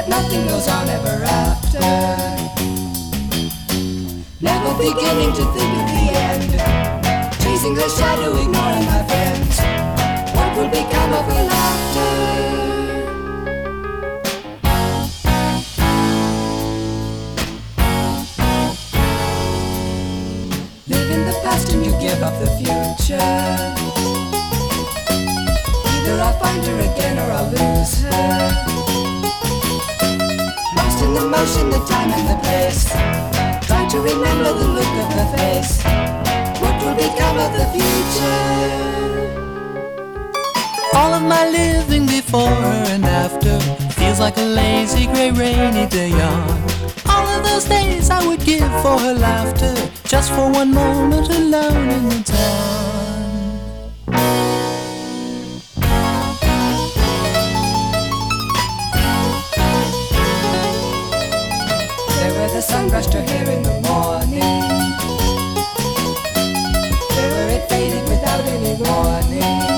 that nothing goes on ever after. Never beginning to think of the end, chasing her shadow, ignoring my friends. What will become of her laughter? Live in the past and you give up the future. Either I'll find her again or I'll lose her. Lost in the motion, the time and the place, trying to remember the look of her face. What will become of the future? All of my living before her and after feels like a lazy grey rainy day on. All of those days I would give for her laughter, just for one moment alone in the town. There where the sun brushed her hair in the morning, there where it faded without any warning.